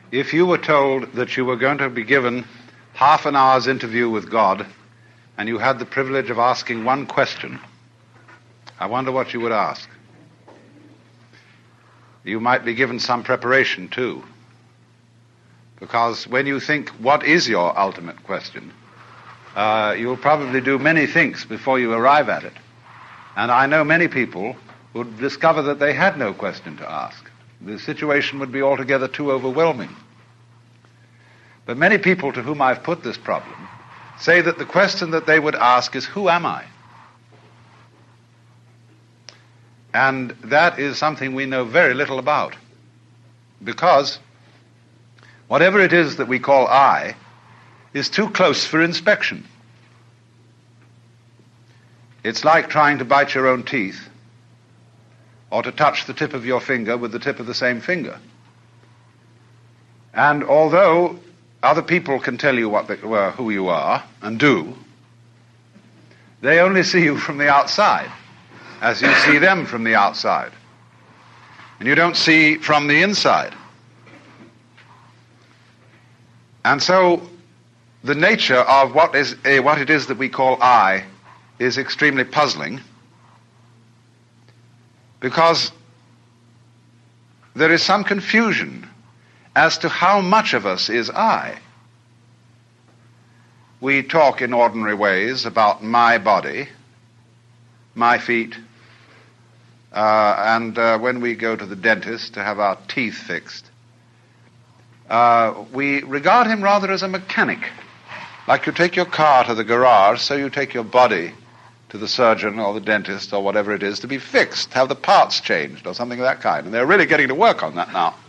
If you were told that you were going to be given half an hour's interview with God and you had the privilege of asking one question, I wonder what you would ask. You might be given some preparation too, because when you think, what is your ultimate question, you'll probably do many things before you arrive at it. And I know many people who would discover that they had no question to ask. The situation would be altogether too overwhelming. But many people to whom I've put this problem say that the question that they would ask is, who am I? And that is something we know very little about, because whatever it is that we call I is too close for inspection. It's like trying to bite your own teeth or to touch the tip of your finger with the tip of the same finger. And although other people can tell you who you are and do, they only see you from the outside, as you see them from the outside. And you don't see from the inside. And so the nature of what it is that we call I is extremely puzzling, because there is some confusion as to how much of us is I. We talk in ordinary ways about my body, my feet, and when we go to the dentist to have our teeth fixed, we regard him rather as a mechanic. Like you take your car to the garage, so you take your body to the surgeon or the dentist or whatever it is to be fixed, have the parts changed or something of that kind. And they're really getting to work on that now.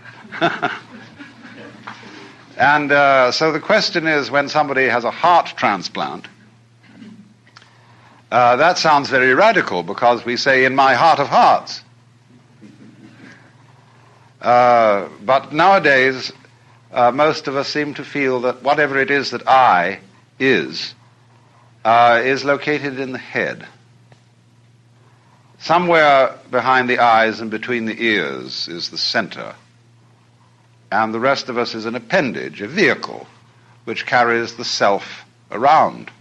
And so the question is, when somebody has a heart transplant, that sounds very radical, because we say, in my heart of hearts. But nowadays, most of us seem to feel that whatever it is that I is located in the head. Somewhere behind the eyes and between the ears is the center. And the rest of us is an appendage, a vehicle, which carries the self around.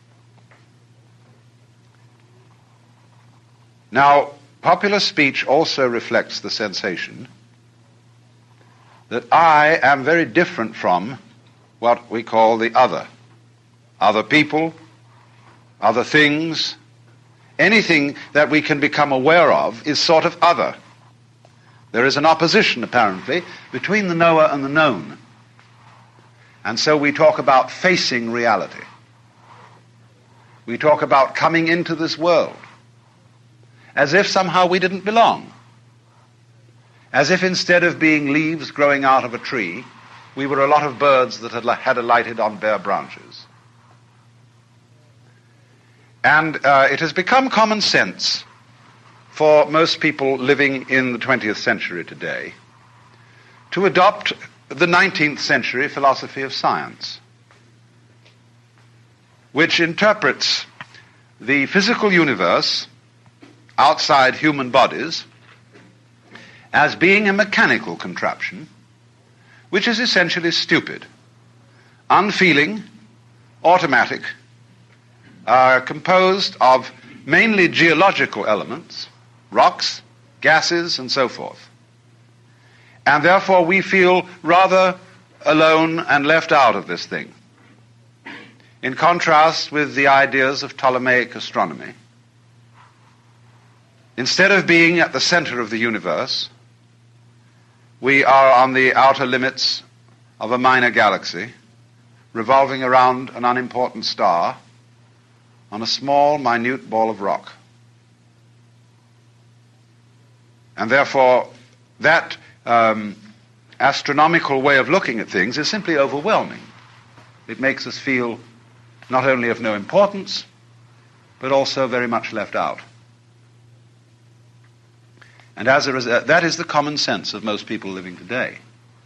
Now, popular speech also reflects the sensation that I am very different from what we call the other. Other people, other things, anything that we can become aware of is sort of other. There is an opposition, apparently, between the knower and the known. And so we talk about facing reality. We talk about coming into this world as if somehow we didn't belong. As if instead of being leaves growing out of a tree, we were a lot of birds that had alighted on bare branches. And it has become common sense for most people living in the 20th century today to adopt the 19th century philosophy of science, which interprets the physical universe outside human bodies as being a mechanical contraption, which is essentially stupid, unfeeling, automatic, composed of mainly geological elements, rocks, gases, and so forth. And therefore we feel rather alone and left out of this thing. In contrast with the ideas of Ptolemaic astronomy, instead of being at the center of the universe, we are on the outer limits of a minor galaxy, revolving around an unimportant star on a small, minute ball of rock. And therefore, that astronomical way of looking at things is simply overwhelming. It makes us feel not only of no importance, but also very much left out. And as a result, that is the common sense of most people living today.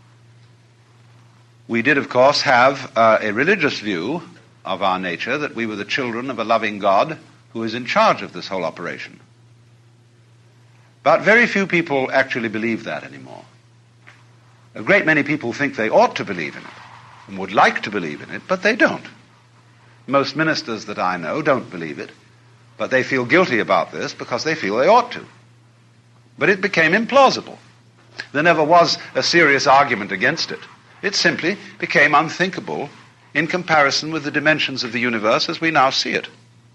We did, of course, have a religious view of our nature, that we were the children of a loving God who is in charge of this whole operation. But very few people actually believe that anymore. A great many people think they ought to believe in it and would like to believe in it, but they don't. Most ministers that I know don't believe it, but they feel guilty about this because they feel they ought to. But it became implausible. There never was a serious argument against it. It simply became unthinkable in comparison with the dimensions of the universe as we now see it.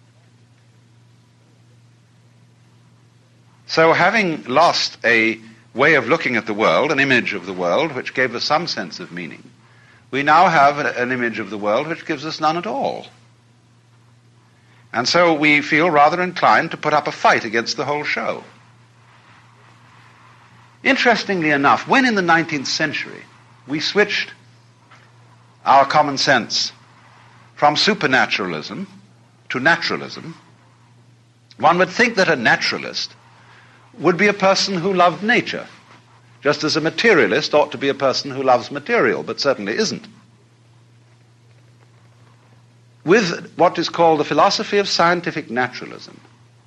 So having lost a way of looking at the world, an image of the world which gave us some sense of meaning, we now have an image of the world which gives us none at all. And so we feel rather inclined to put up a fight against the whole show. Interestingly enough, when in the 19th century we switched our common sense from supernaturalism to naturalism, one would think that a naturalist would be a person who loved nature, just as a materialist ought to be a person who loves material, but certainly isn't. With what is called the philosophy of scientific naturalism,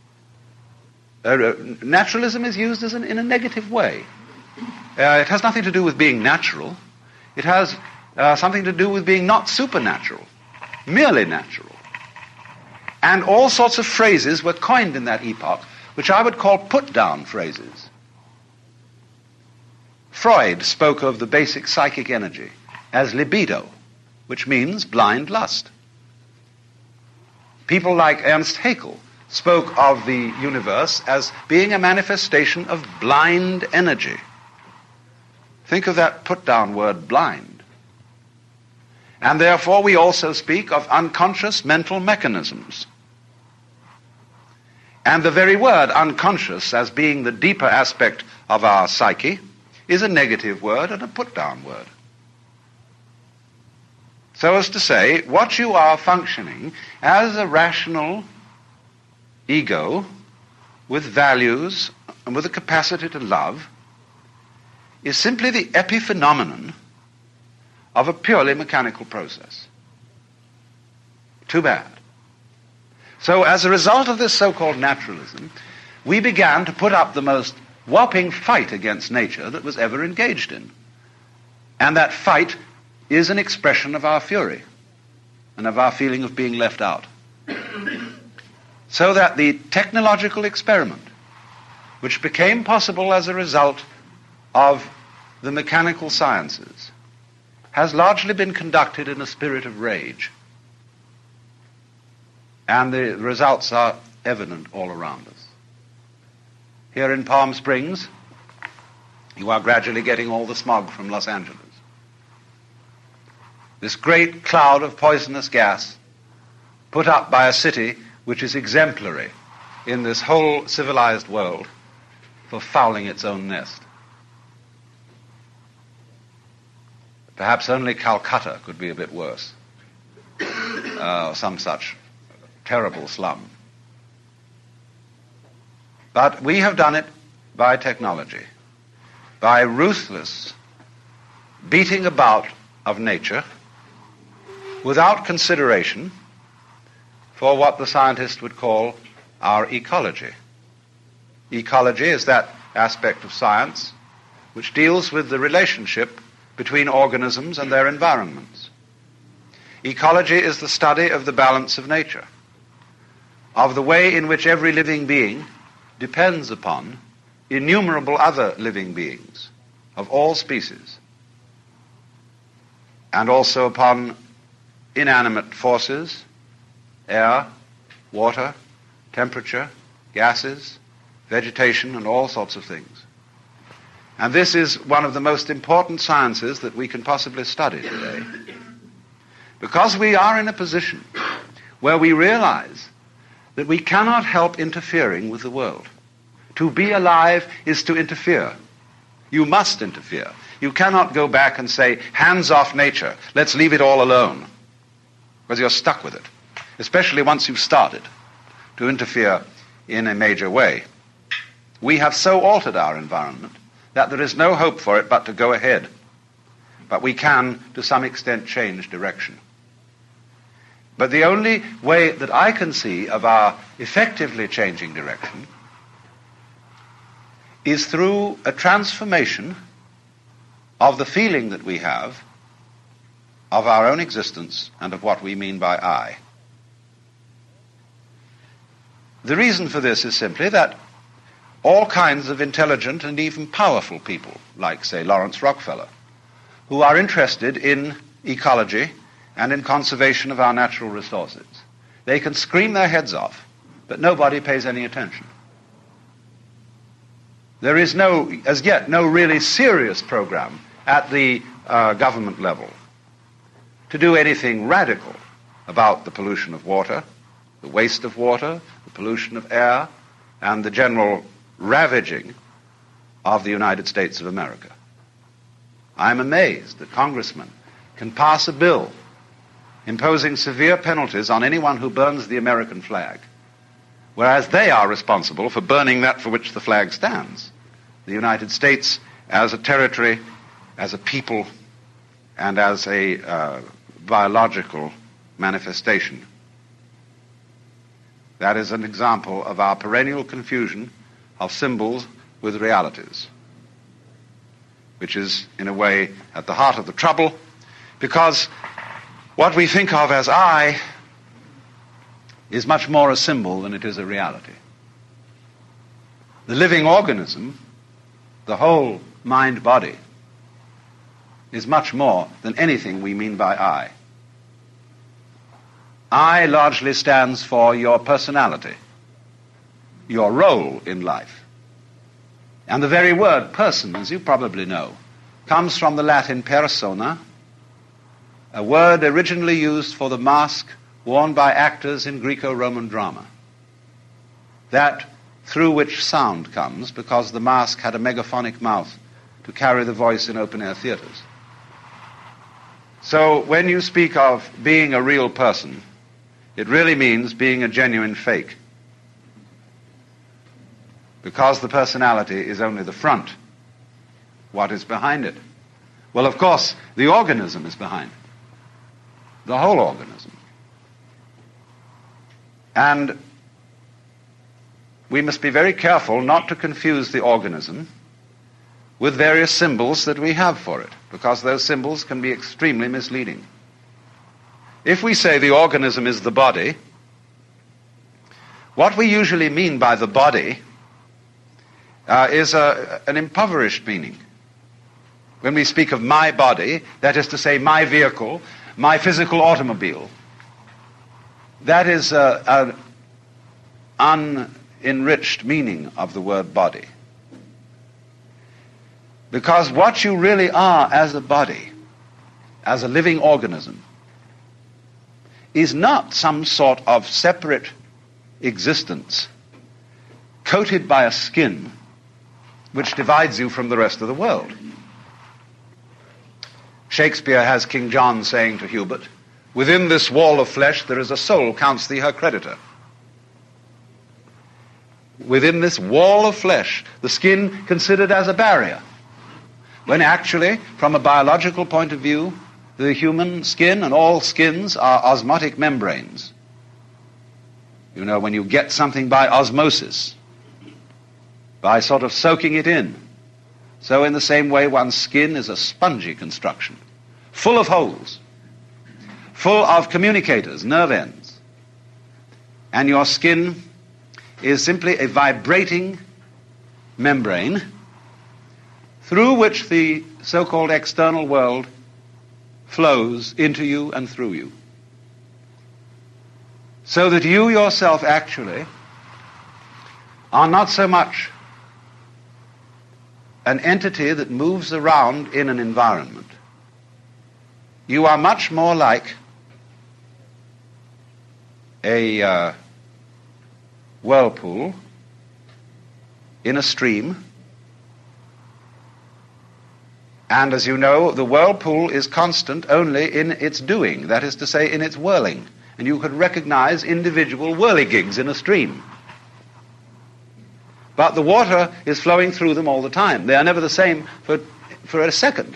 naturalism is used in a negative way. It has nothing to do with being natural. It has something to do with being not supernatural, merely natural. And all sorts of phrases were coined in that epoch, which I would call put-down phrases. Freud spoke of the basic psychic energy as libido, which means blind lust. People like Ernst Haeckel spoke of the universe as being a manifestation of blind energy. Think of that put-down word, blind. And therefore we also speak of unconscious mental mechanisms. And the very word unconscious, as being the deeper aspect of our psyche, is a negative word and a put-down word. So as to say, what you are functioning as a rational ego with values and with a capacity to love is simply the epiphenomenon of a purely mechanical process. Too bad. So as a result of this so-called naturalism, we began to put up the most whopping fight against nature that was ever engaged in. And that fight is an expression of our fury and of our feeling of being left out. So that the technological experiment, which became possible as a result of the mechanical sciences, has largely been conducted in a spirit of rage. And the results are evident all around us. Here in Palm Springs, you are gradually getting all the smog from Los Angeles. This great cloud of poisonous gas put up by a city which is exemplary in this whole civilized world for fouling its own nest. Perhaps only Calcutta could be a bit worse, some such terrible slum. But we have done it by technology, by ruthless beating about of nature without consideration for what the scientist would call our ecology. Ecology is that aspect of science which deals with the relationship between organisms and their environments. Ecology is the study of the balance of nature, of the way in which every living being depends upon innumerable other living beings of all species, and also upon inanimate forces, air, water, temperature, gases, vegetation, and all sorts of things. And this is one of the most important sciences that we can possibly study today. Because we are in a position where we realize that we cannot help interfering with the world. To be alive is to interfere. You must interfere. You cannot go back and say, hands off nature, let's leave it all alone. Because you're stuck with it, especially once you've started to interfere in a major way. We have so altered our environment that there is no hope for it but to go ahead. But we can, to some extent, change direction. But the only way that I can see of our effectively changing direction is through a transformation of the feeling that we have of our own existence and of what we mean by I. The reason for this is simply that all kinds of intelligent and even powerful people, like, say, Lawrence Rockefeller, who are interested in ecology and in conservation of our natural resources, they can scream their heads off, but nobody pays any attention. There is as yet, no really serious program at the government level to do anything radical about the pollution of water, the waste of water, the pollution of air, and the general ravaging of the United States of America. I'm amazed that congressmen can pass a bill imposing severe penalties on anyone who burns the American flag, whereas they are responsible for burning that for which the flag stands, the United States as a territory, as a people, and as a biological manifestation. That is an example of our perennial confusion of symbols with realities, which is, in a way, at the heart of the trouble, because what we think of as I is much more a symbol than it is a reality. The living organism, the whole mind-body, is much more than anything we mean by I. I largely stands for your personality, your role in life. And the very word person, as you probably know, comes from the Latin persona, a word originally used for the mask worn by actors in Greco-Roman drama, that through which sound comes because the mask had a megaphonic mouth to carry the voice in open-air theaters. So when you speak of being a real person, it really means being a genuine fake, because the personality is only the front. What is behind it? Well, of course, the organism is behind it, the whole organism. And we must be very careful not to confuse the organism with various symbols that we have for it, because those symbols can be extremely misleading. If we say the organism is the body, what we usually mean by the body is an impoverished meaning. When we speak of my body, that is to say my vehicle, my physical automobile, that is an unenriched meaning of the word body. Because what you really are as a body, as a living organism, is not some sort of separate existence coated by a skin which divides you from the rest of the world. Shakespeare has King John saying to Hubert, "Within this wall of flesh there is a soul, counts thee her creditor." Within this wall of flesh, the skin considered as a barrier, when actually, from a biological point of view, the human skin and all skins are osmotic membranes. You know, when you get something by osmosis, by sort of soaking it in, so in the same way one's skin is a spongy construction, full of holes, full of communicators, nerve ends. And your skin is simply a vibrating membrane through which the so-called external world flows into you and through you. So that you yourself actually are not so much an entity that moves around in an environment. You are much more like a whirlpool in a stream. And as you know, the whirlpool is constant only in its doing, that is to say, in its whirling. And you could recognize individual whirligigs in a stream. But the water is flowing through them all the time. They are never the same for a second.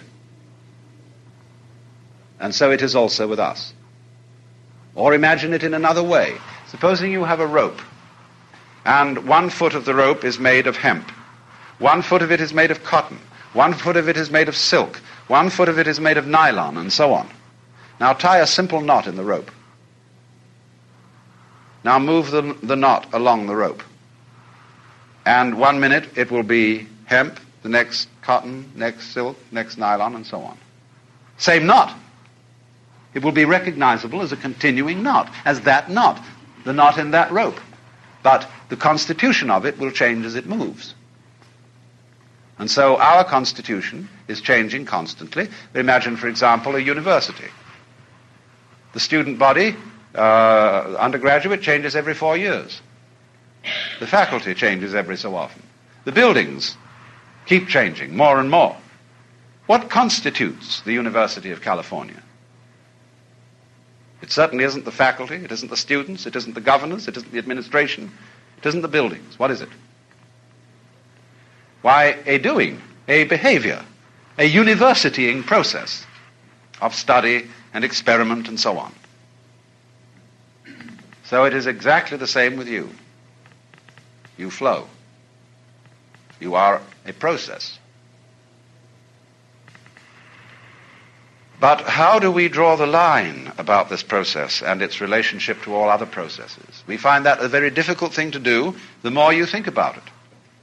And so it is also with us. Or imagine it in another way. Supposing you have a rope, and 1 foot of the rope is made of hemp. 1 foot of it is made of cotton. 1 foot of it is made of silk. 1 foot of it is made of nylon, and so on. Now tie a simple knot in the rope. Now move the knot along the rope. And 1 minute it will be hemp, the next cotton, next silk, next nylon, and so on. Same knot. It will be recognizable as a continuing knot, as that knot, the knot in that rope. But the constitution of it will change as it moves. And so our constitution is changing constantly. Imagine, for example, a university. The student body, undergraduate, changes every 4 years. The faculty changes every so often. The buildings keep changing more and more. What constitutes the University of California? It certainly isn't the faculty, it isn't the students, it isn't the governors, it isn't the administration, it isn't the buildings. What is it? Why, a doing, a behavior, a universitying process of study and experiment and so on. So it is exactly the same with you. You flow. You are a process. But how do we draw the line about this process and its relationship to all other processes? We find that a very difficult thing to do the more you think about it.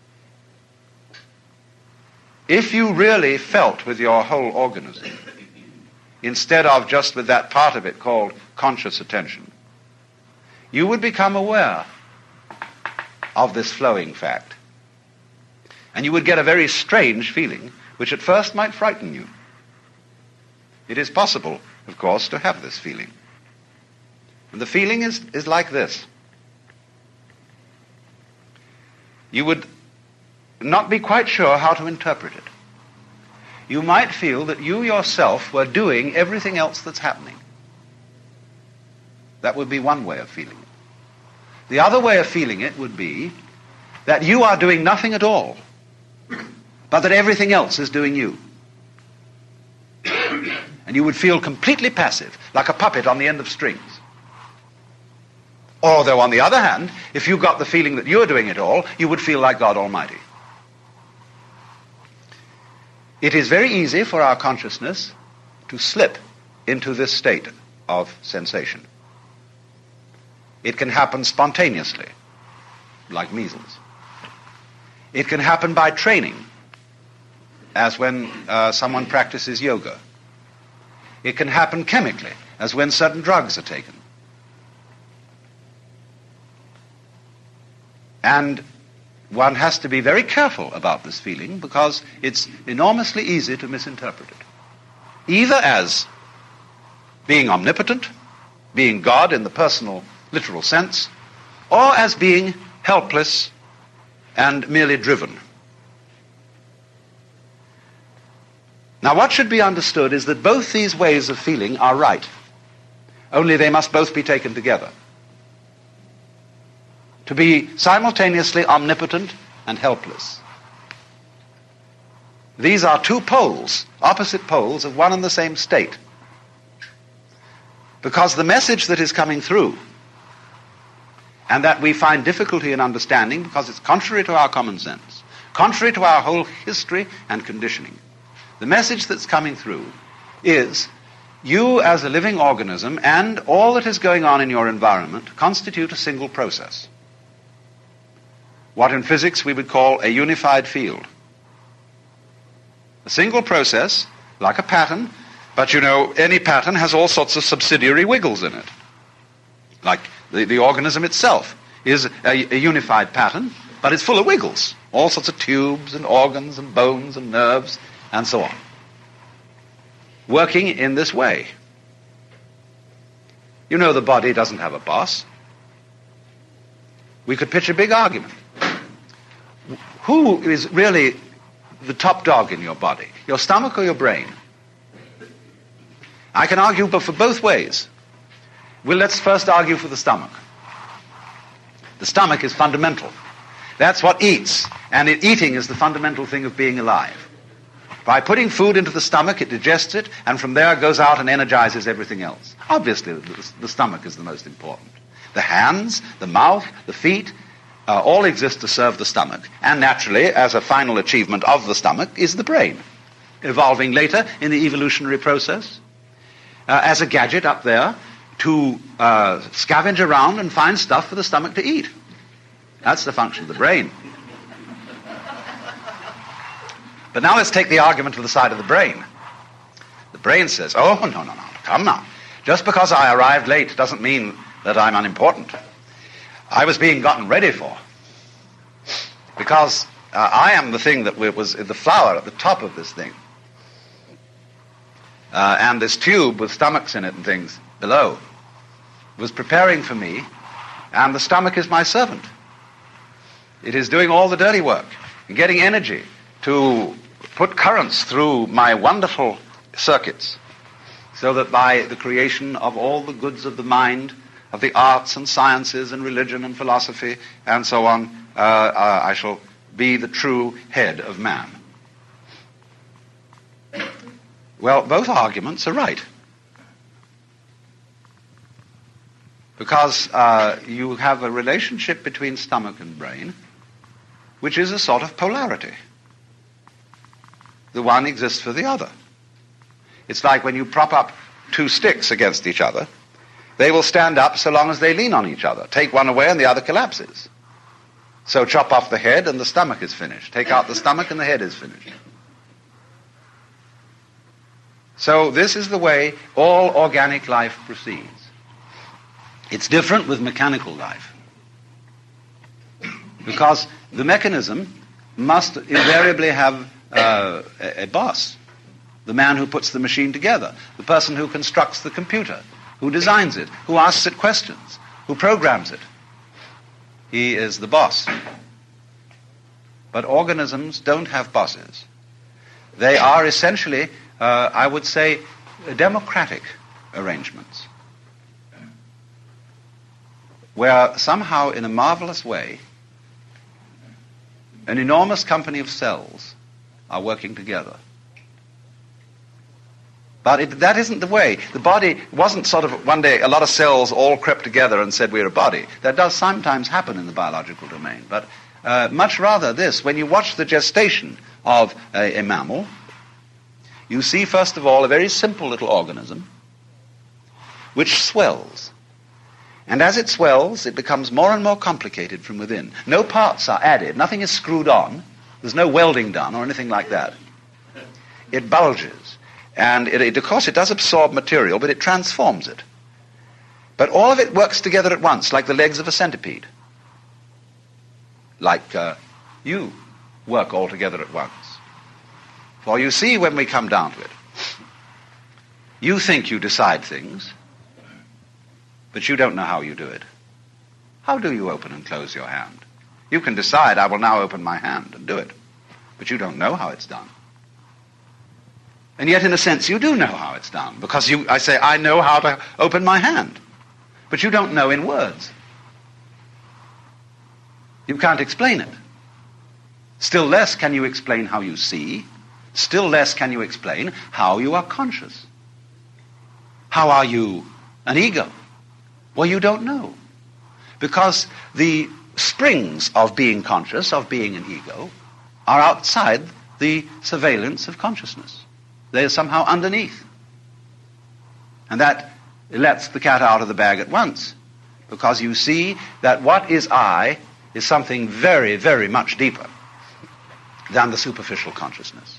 If you really felt with your whole organism, instead of just with that part of it called conscious attention, you would become aware of this flowing fact. And you would get a very strange feeling, which at first might frighten you. It is possible, of course, to have this feeling. And the feeling is like this. You would not be quite sure how to interpret it. You might feel that you yourself were doing everything else that's happening. That would be one way of feeling it. The other way of feeling it would be that you are doing nothing at all, but that everything else is doing you. And you would feel completely passive, like a puppet on the end of strings. Or, though, on the other hand, if you got the feeling that you're doing it all, you would feel like God Almighty. It is very easy for our consciousness to slip into this state of sensation. It can happen spontaneously, like measles. It can happen by training, as when someone practices yoga. It can happen chemically, as when certain drugs are taken. And one has to be very careful about this feeling because it's enormously easy to misinterpret it. Either as being omnipotent, being God in the personal, literal sense, or as being helpless and merely driven. Now, what should be understood is that both these ways of feeling are right, only they must both be taken together. To be simultaneously omnipotent and helpless. These are two poles, opposite poles of one and the same state. Because the message that is coming through, and that we find difficulty in understanding because it's contrary to our common sense, contrary to our whole history and conditioning, the message that's coming through is you as a living organism and all that is going on in your environment constitute a single process. What in physics we would call a unified field. A single process, like a pattern, but you know, any pattern has all sorts of subsidiary wiggles in it. Like the organism itself is a unified pattern, but it's full of wiggles. All sorts of tubes and organs and bones and nerves and so on. Working in this way. You know the body doesn't have a boss. We could pitch a big argument. Who is really the top dog in your body? Your stomach or your brain? I can argue for both ways. Well, let's first argue for the stomach. The stomach is fundamental. That's what eats, and eating is the fundamental thing of being alive. By putting food into the stomach, it digests it, and from there goes out and energizes everything else. Obviously, the stomach is the most important. The hands, the mouth, the feet, all exist to serve the stomach. And naturally, as a final achievement of the stomach, is the brain. evolving later in the evolutionary process as a gadget up there to scavenge around and find stuff for the stomach to eat. That's the function of the brain. But now let's take the argument to the side of the brain. The brain says, oh, no, come now. Just because I arrived late doesn't mean that I'm unimportant. I was being gotten ready for. Because I am the thing that was the flower at the top of this thing. And this tube with stomachs in it and things below was preparing for me, and the stomach is my servant. It is doing all the dirty work and getting energy to put currents through my wonderful circuits so that by the creation of all the goods of the mind, of the arts and sciences and religion and philosophy and so on, I shall be the true head of man. Well, both arguments are right. Because you have a relationship between stomach and brain, which is a sort of polarity. The one exists for the other. It's like when you prop up two sticks against each other, they will stand up so long as they lean on each other. Take one away and the other collapses. So chop off the head and the stomach is finished. Take out the stomach and the head is finished. So this is the way all organic life proceeds. It's different with mechanical life. Because the mechanism must invariably have a boss. The man who puts the machine together, the person who constructs the computer, who designs it, who asks it questions, who programs it. He is the boss. But organisms don't have bosses. They are essentially, I would say, democratic arrangements, where somehow, in a marvelous way, an enormous company of cells are working together. But that isn't the way. The body wasn't sort of one day a lot of cells all crept together and said we're a body. That does sometimes happen in the biological domain. But much rather this, when you watch the gestation of a mammal, you see first of all a very simple little organism which swells. And as it swells, it becomes more and more complicated from within. No parts are added. Nothing is screwed on. There's no welding done or anything like that. It bulges. And of course, it does absorb material, but it transforms it. But all of it works together at once, like the legs of a centipede. Like you work all together at once. For you see, when we come down to it, you think you decide things, but you don't know how you do it. How do you open and close your hand? You can decide, I will now open my hand and do it, but you don't know how it's done. And yet, in a sense, you do know how it's done, because I say, I know how to open my hand, but you don't know in words. You can't explain it. Still less can you explain how you see. Still less can you explain how you are conscious. How are you an ego? Well, you don't know. Because the springs of being conscious, of being an ego, are outside the surveillance of consciousness. They are somehow underneath. And that lets the cat out of the bag at once, because you see that what is I is something very, very much deeper than the superficial consciousness.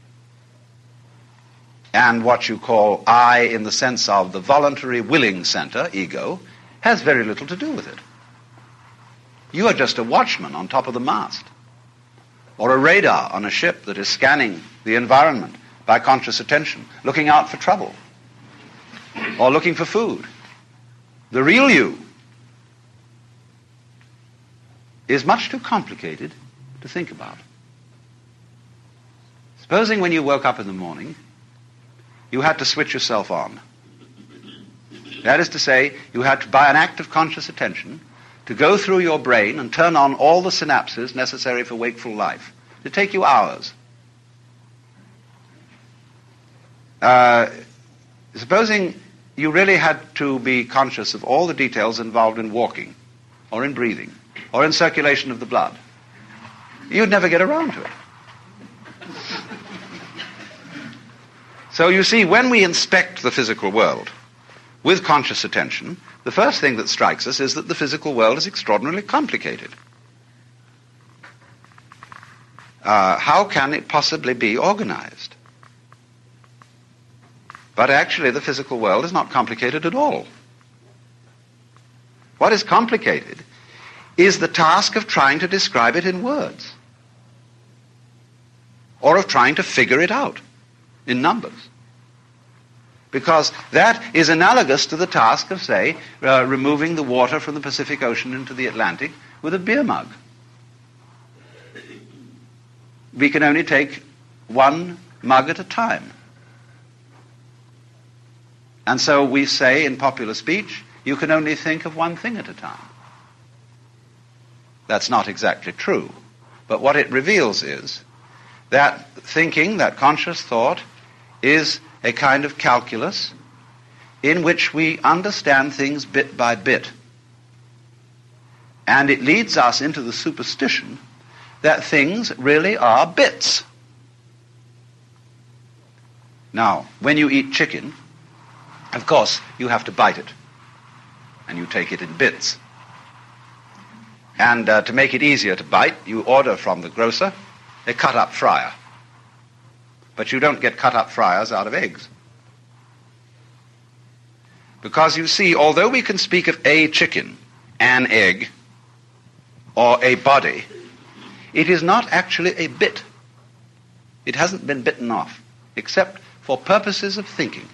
And what you call I in the sense of the voluntary willing center, ego, has very little to do with it. You are just a watchman on top of the mast, or a radar on a ship that is scanning the environment by conscious attention, looking out for trouble, or looking for food. The real you is much too complicated to think about. Supposing when you woke up in the morning, you had to switch yourself on. That is to say, you had to, by an act of conscious attention, to go through your brain and turn on all the synapses necessary for wakeful life. It'd take you hours. Supposing you really had to be conscious of all the details involved in walking, or in breathing, or in circulation of the blood, you'd never get around to it. So you see, when we inspect the physical world with conscious attention, the first thing that strikes us is that the physical world is extraordinarily complicated. How can it possibly be organized? But actually, the physical world is not complicated at all. What is complicated is the task of trying to describe it in words, or of trying to figure it out in numbers. Because that is analogous to the task of, say, removing the water from the Pacific Ocean into the Atlantic with a beer mug. We can only take one mug at a time. And so we say in popular speech, you can only think of one thing at a time. That's not exactly true. But what it reveals is that thinking, that conscious thought, is a kind of calculus in which we understand things bit by bit. And it leads us into the superstition that things really are bits. Now, when you eat chicken, of course, you have to bite it, and you take it in bits. And to make it easier to bite, you order from the grocer a cut-up fryer. But you don't get cut-up fryers out of eggs. Because you see, although we can speak of a chicken, an egg, or a body, it is not actually a bit. It hasn't been bitten off, except for purposes of thinking.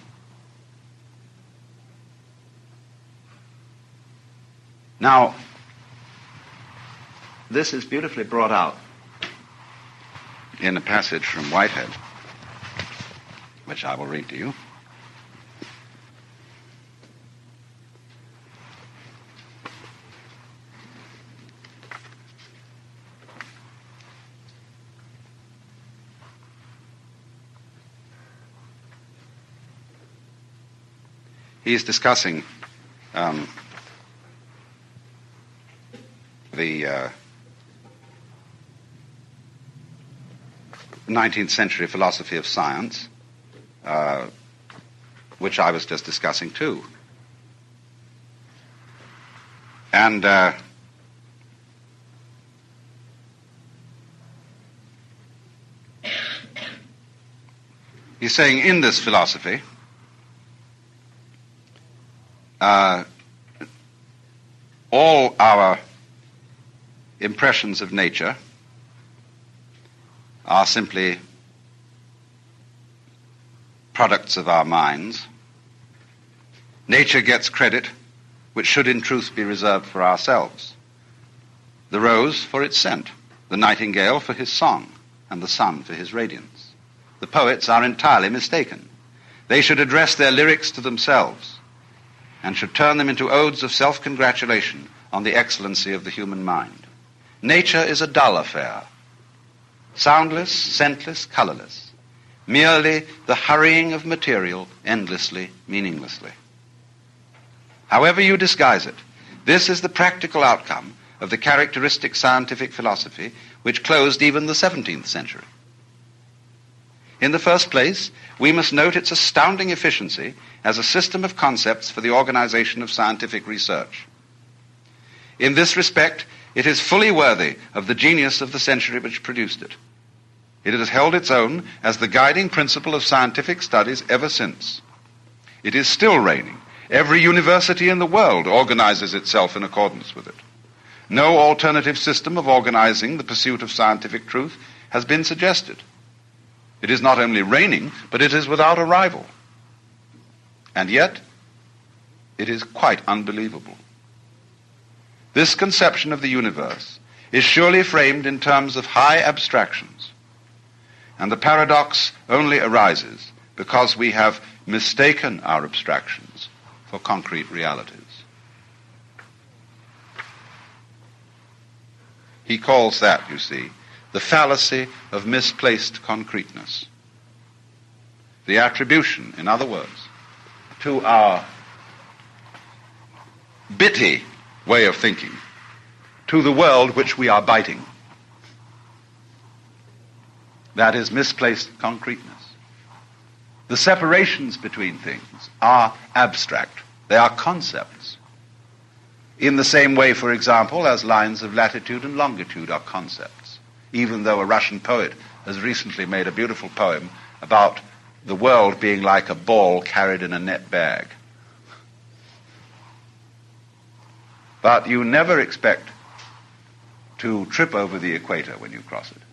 Now, this is beautifully brought out in a passage from Whitehead, which I will read to you. He's discussing the 19th century philosophy of science, which I was just discussing too. And he's saying in this philosophy, all our impressions of nature are simply products of our minds. Nature gets credit which should in truth be reserved for ourselves. The rose for its scent, the nightingale for his song, and the sun for his radiance. The poets are entirely mistaken. They should address their lyrics to themselves and should turn them into odes of self-congratulation on the excellency of the human mind. Nature is a dull affair, soundless, scentless, colorless, merely the hurrying of material endlessly, meaninglessly. However you disguise it, this is the practical outcome of the characteristic scientific philosophy which closed even the 17th century. In the first place, we must note its astounding efficiency as a system of concepts for the organization of scientific research. In this respect, it is fully worthy of the genius of the century which produced it. It has held its own as the guiding principle of scientific studies ever since. It is still reigning. Every university in the world organizes itself in accordance with it. No alternative system of organizing the pursuit of scientific truth has been suggested. It is not only reigning, but it is without a rival. And yet, it is quite unbelievable. This conception of the universe is surely framed in terms of high abstractions, and the paradox only arises because we have mistaken our abstractions for concrete realities. He calls that, you see, the fallacy of misplaced concreteness. The attribution, in other words, to our bitty way of thinking, to the world which we are biting. That is misplaced concreteness. The separations between things are abstract. They are concepts. In the same way, for example, as lines of latitude and longitude are concepts, even though a Russian poet has recently made a beautiful poem about the world being like a ball carried in a net bag. But you never expect to trip over the equator when you cross it.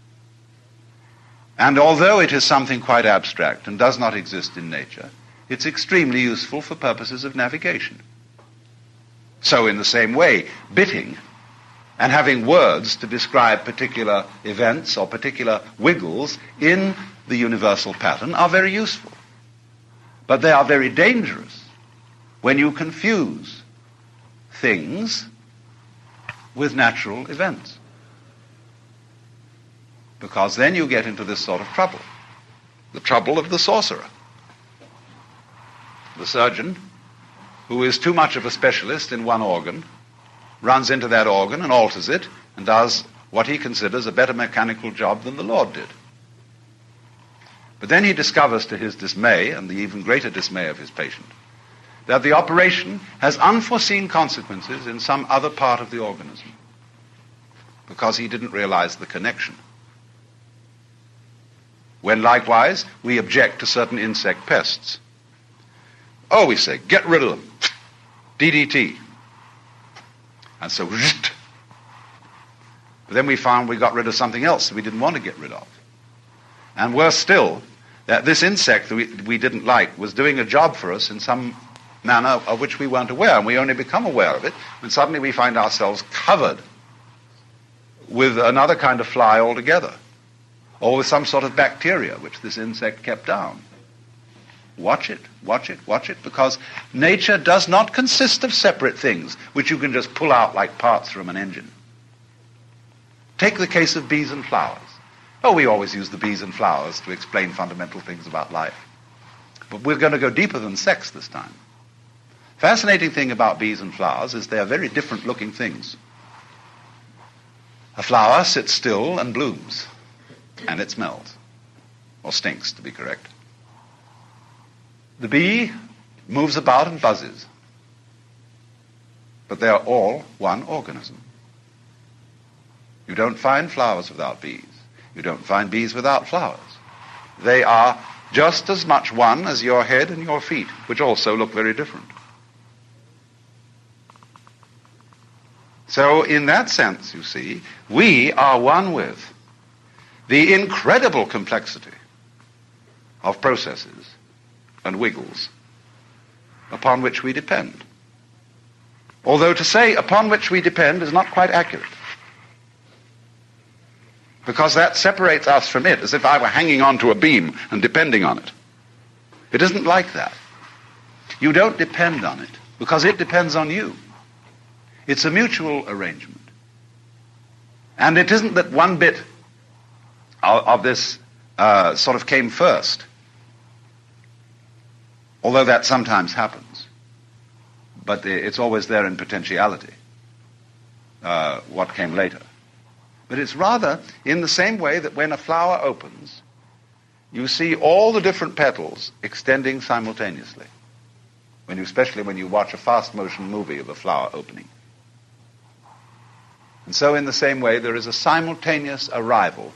And although it is something quite abstract and does not exist in nature, it's extremely useful for purposes of navigation. So in the same way, bitting and having words to describe particular events or particular wiggles in the universal pattern are very useful. But they are very dangerous when you confuse things with natural events. Because then you get into this sort of trouble. The trouble of the sorcerer. The surgeon, who is too much of a specialist in one organ, runs into that organ and alters it and does what he considers a better mechanical job than the Lord did. But then he discovers, to his dismay and the even greater dismay of his patient, that the operation has unforeseen consequences in some other part of the organism because he didn't realize the connection. When likewise we object to certain insect pests. Oh, we say, get rid of them. DDT. And so, but then we found we got rid of something else that we didn't want to get rid of. And worse still, that this insect that we didn't like was doing a job for us in some manner of which we weren't aware, and we only become aware of it when suddenly we find ourselves covered with another kind of fly altogether, or with some sort of bacteria which this insect kept down. Watch it, watch it, watch it, because nature does not consist of separate things which you can just pull out like parts from an engine. Take the case of bees and flowers. Oh, we always use the bees and flowers to explain fundamental things about life. But we're going to go deeper than sex this time. Fascinating thing about bees and flowers is they are very different looking things. A flower sits still and blooms, and it smells, or stinks to be correct. The bee moves about and buzzes, but they are all one organism. You don't find flowers without bees. You don't find bees without flowers. They are just as much one as your head and your feet, which also look very different. So in that sense, you see, we are one with the incredible complexity of processes and wiggles upon which we depend. Although to say upon which we depend is not quite accurate, because that separates us from it, as if I were hanging onto a beam and depending on it. It isn't like that. You don't depend on it, because it depends on you. It's a mutual arrangement. And it isn't that one bit of this sort of came first, although that sometimes happens. But it's always there in potentiality, what came later. But it's rather in the same way that when a flower opens, you see all the different petals extending simultaneously, especially when you watch a fast-motion movie of a flower opening. And so in the same way, there is a simultaneous arrival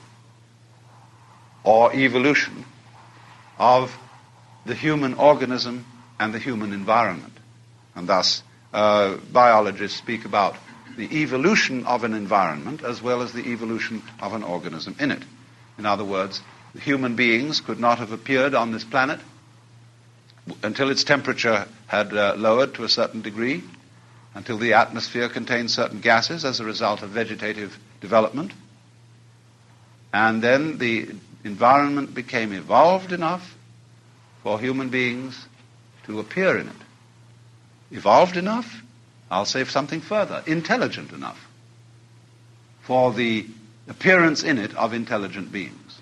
or evolution of the human organism and the human environment. And thus, biologists speak about the evolution of an environment as well as the evolution of an organism in it. In other words, human beings could not have appeared on this planet until its temperature had lowered to a certain degree, until the atmosphere contained certain gases as a result of vegetative development. And then the environment became evolved enough for human beings to appear in it. Evolved enough? I'll say something further. Intelligent enough for the appearance in it of intelligent beings.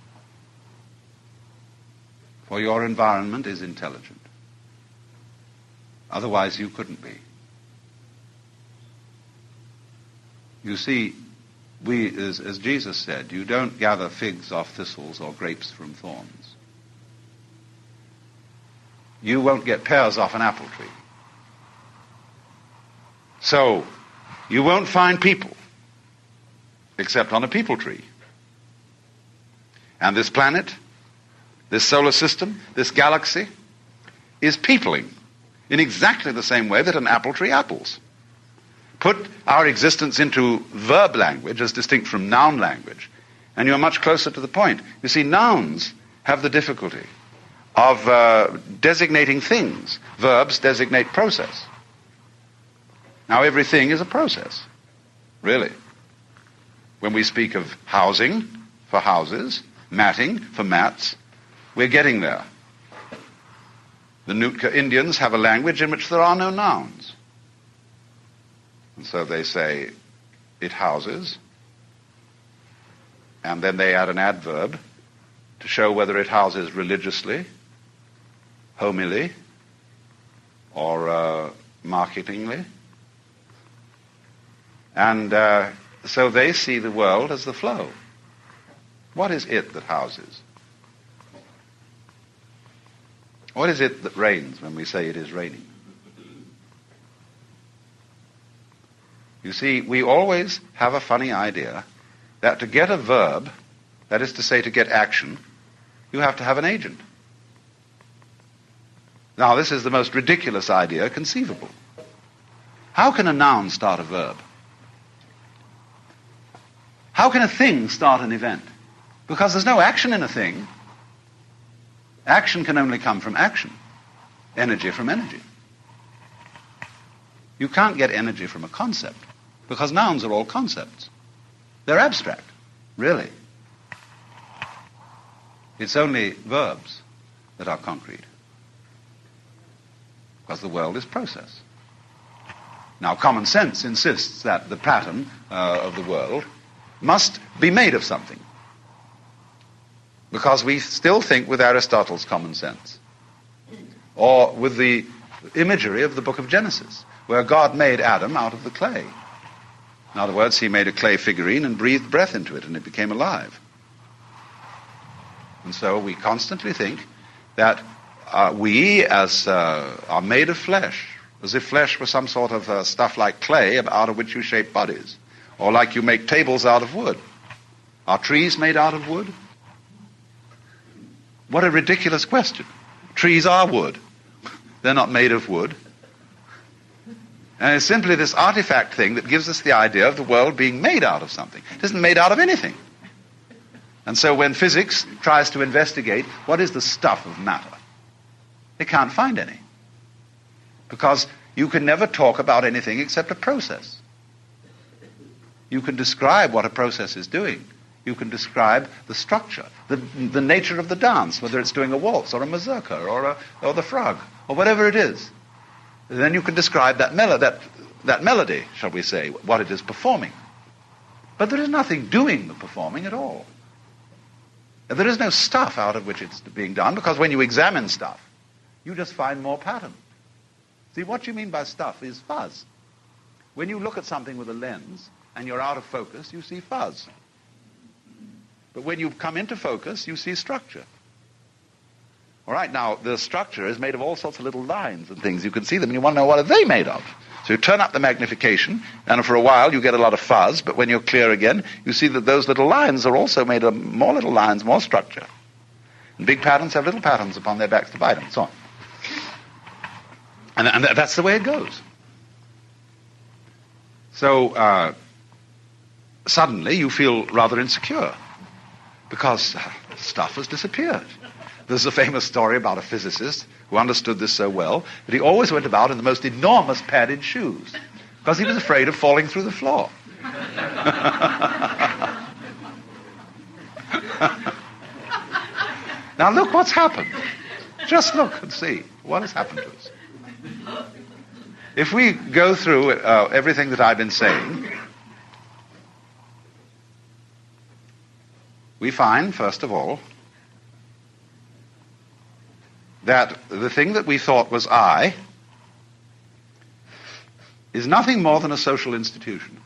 For your environment is intelligent. Otherwise you couldn't be. You see, as Jesus said, you don't gather figs off thistles or grapes from thorns. you won't get pears off an apple tree. So, you won't find people except on a people tree. And this planet, this solar system, this galaxy is peopling in exactly the same way that an apple tree apples. Put our existence into verb language as distinct from noun language, and you're much closer to the point. You see, nouns have the difficulty of designating things. Verbs designate process. Now, everything is a process, really. When we speak of housing for houses, matting for mats, we're getting there. The Nootka Indians have a language in which there are no nouns. And so they say, it houses, and then they add an adverb to show whether it houses religiously, homily, or marketingly. And so they see the world as the flow. What is it that houses? What is it that rains when we say it is raining? You see, we always have a funny idea that to get a verb, that is to say to get action, you have to have an agent. Now, this is the most ridiculous idea conceivable. How can a noun start a verb? How can a thing start an event? Because there's no action in a thing. Action can only come from action. Energy from energy. You can't get energy from a concept, because nouns are all concepts. They're abstract, really. It's only verbs that are concrete, because the world is process. Now, common sense insists that the pattern of the world must be made of something, because we still think with Aristotle's common sense, or with the imagery of the book of Genesis, where God made Adam out of the clay. In other words, he made a clay figurine and breathed breath into it, and it became alive. And so we constantly think that we as are made of flesh, as if flesh were some sort of stuff like clay out of which you shape bodies, or like you make tables out of wood. Are trees made out of wood? What a ridiculous question. Trees are wood. They're not made of wood. And it's simply this artifact thing that gives us the idea of the world being made out of something. It isn't made out of anything. And so when physics tries to investigate what is the stuff of matter, they can't find any. Because you can never talk about anything except a process. You can describe what a process is doing. You can describe the structure, the nature of the dance, whether it's doing a waltz or a mazurka or the frog or whatever it is. Then you can describe that melody, shall we say, what it is performing. But there is nothing doing the performing at all. There is no stuff out of which it's being done, because when you examine stuff, you just find more pattern. See, what you mean by stuff is fuzz. When you look at something with a lens and you're out of focus, you see fuzz. But when you come into focus, you see structure. All right, now, the structure is made of all sorts of little lines and things. You can see them, and you want to know what are they made of. So you turn up the magnification, and for a while you get a lot of fuzz, but when you're clear again, you see that those little lines are also made of more little lines, more structure. And big patterns have little patterns upon their backs to bite them, and so on. And that's the way it goes. So suddenly you feel rather insecure, because stuff has disappeared. There's a famous story about a physicist who understood this so well that he always went about in the most enormous padded shoes, because he was afraid of falling through the floor. Now look what's happened. Just look and see what has happened to us. If we go through everything that I've been saying, we find, first of all, that the thing that we thought was I is nothing more than a social institution.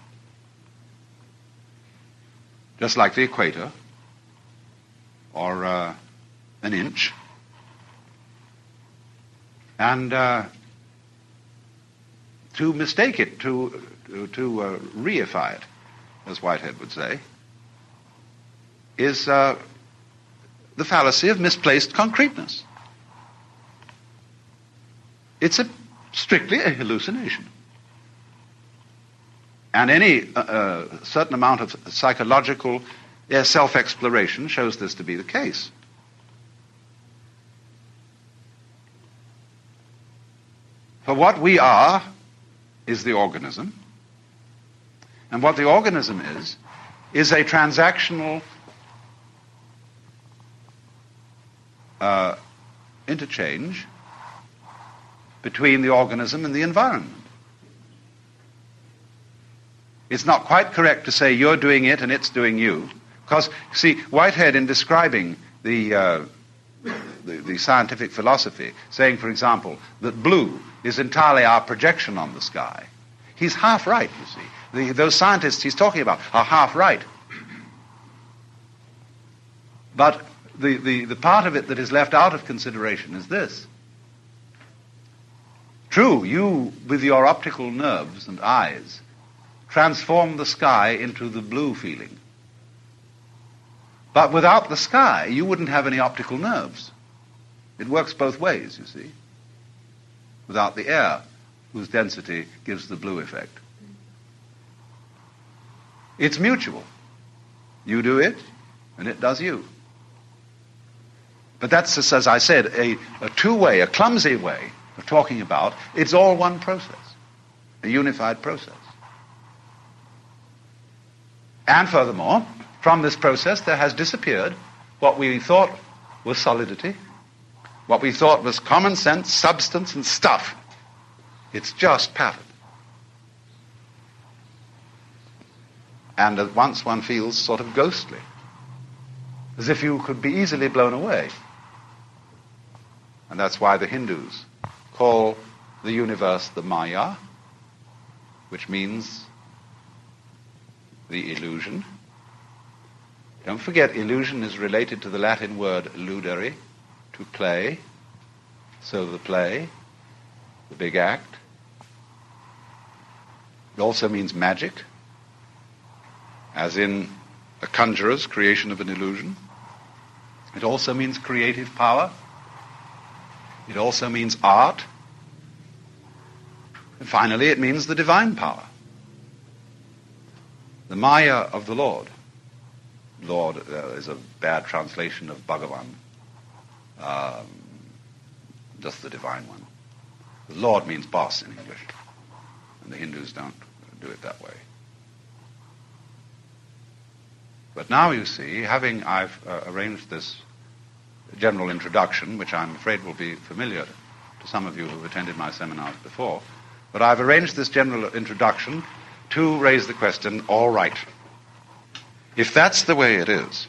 Just like the equator, or an inch, And to mistake it, to reify it, as Whitehead would say, is the fallacy of misplaced concreteness. It's strictly a hallucination. And any certain amount of psychological self-exploration shows this to be the case. For what we are is the organism, and what the organism is a transactional interchange between the organism and the environment. It's not quite correct to say you're doing it and it's doing you, because, see, Whitehead, in describing the scientific philosophy, saying, for example, that blue is entirely our projection on the sky, he's half right, you see. Those scientists he's talking about are half right. But the part of it that is left out of consideration is this. True, you, with your optical nerves and eyes, transform the sky into the blue feeling. But without the sky, you wouldn't have any optical nerves. It works both ways, you see. Without the air, whose density gives the blue effect. It's mutual. You do it, and it does you. But that's, as I said, a two-way, a clumsy way of talking about it's all one process, a unified process. And furthermore, from this process there has disappeared what we thought was solidity, what we thought was common sense, substance, and stuff. It's just pattern. And at once one feels sort of ghostly, as if you could be easily blown away. And that's why the Hindus call the universe the Maya, which means the illusion. Don't forget, illusion is related to the Latin word ludere, to play. So the play, the big act. It also means magic, as in a conjurer's creation of an illusion. It also means creative power. It also means art. And finally, it means the divine power. The Maya of the Lord. Lord is a bad translation of Bhagavan. Just the divine one. The Lord means boss in English. And the Hindus don't do it that way. But now you see, I've arranged this general introduction, which I'm afraid will be familiar to some of you who've attended my seminars before, but I've arranged this general introduction to raise the question, all right, if that's the way it is,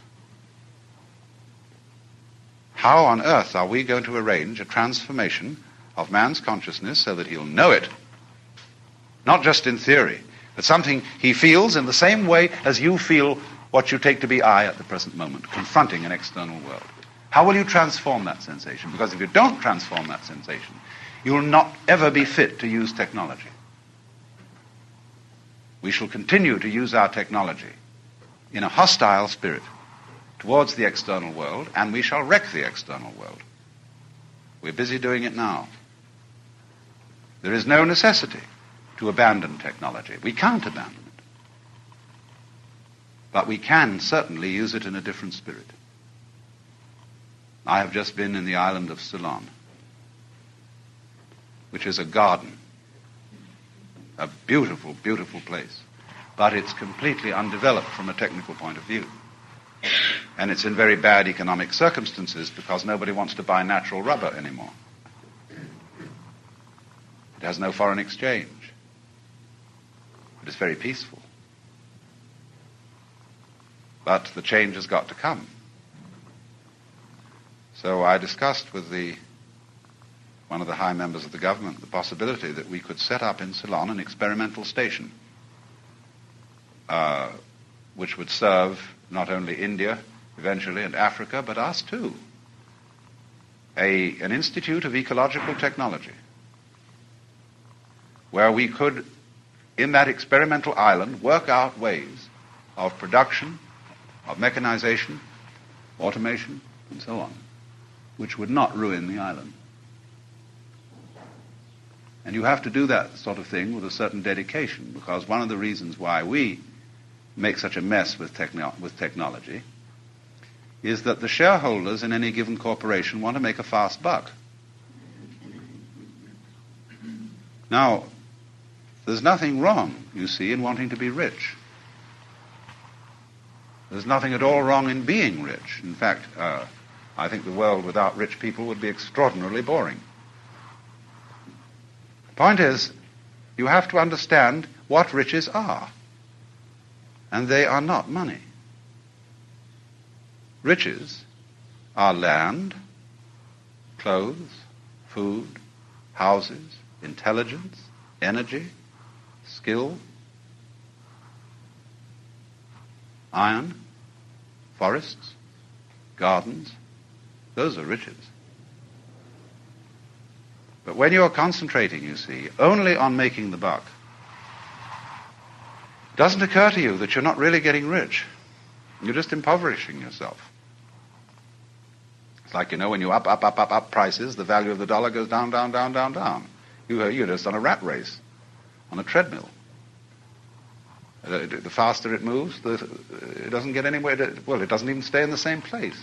how on earth are we going to arrange a transformation of man's consciousness so that he'll know it, not just in theory, but something he feels in the same way as you feel what you take to be I at the present moment, confronting an external world? How will you transform that sensation? Because if you don't transform that sensation, you will not ever be fit to use technology. We shall continue to use our technology in a hostile spirit towards the external world, and we shall wreck the external world. We're busy doing it now. There is no necessity to abandon technology. We can't abandon it. But we can certainly use it in a different spirit. I have just been in the island of Ceylon, which is a garden, a beautiful, beautiful place. But it's completely undeveloped from a technical point of view. And it's in very bad economic circumstances because nobody wants to buy natural rubber anymore. It has no foreign exchange. But it's very peaceful. But the change has got to come. So I discussed with one of the high members of the government the possibility that we could set up in Ceylon an experimental station which would serve not only India eventually and Africa, but us too. an institute of ecological technology, where we could, in that experimental island, work out ways of production, of mechanization, automation, and so on, which would not ruin the island. And you have to do that sort of thing with a certain dedication, because one of the reasons why we make such a mess with technology is that the shareholders in any given corporation want to make a fast buck. Now, there's nothing wrong, you see, in wanting to be rich. There's nothing at all wrong in being rich. In fact, I think the world without rich people would be extraordinarily boring. The point is, you have to understand what riches are. And they are not money. Riches are land, clothes, food, houses, intelligence, energy, skill, iron, forests, gardens. Those are riches. But when you're concentrating, you see, only on making the buck, it doesn't occur to you that you're not really getting rich. You're just impoverishing yourself. It's like, when you up prices, the value of the dollar goes down, down, down, down, down. You're just on a rat race, on a treadmill. The faster it moves, it doesn't get anywhere. It doesn't even stay in the same place.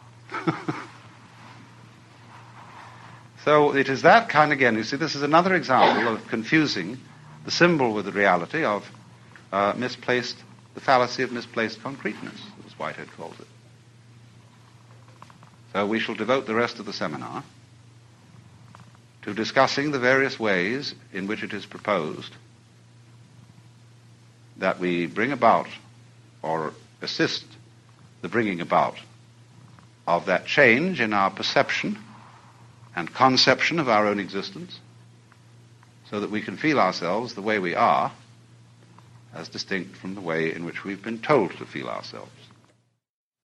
So it is that kind, again, you see, this is another example of confusing the symbol with the reality of the fallacy of misplaced concreteness, as Whitehead calls it. So we shall devote the rest of the seminar to discussing the various ways in which it is proposed that we bring about or assist the bringing about of that change in our perception and conception of our own existence, so that we can feel ourselves the way we are, as distinct from the way in which we've been told to feel ourselves.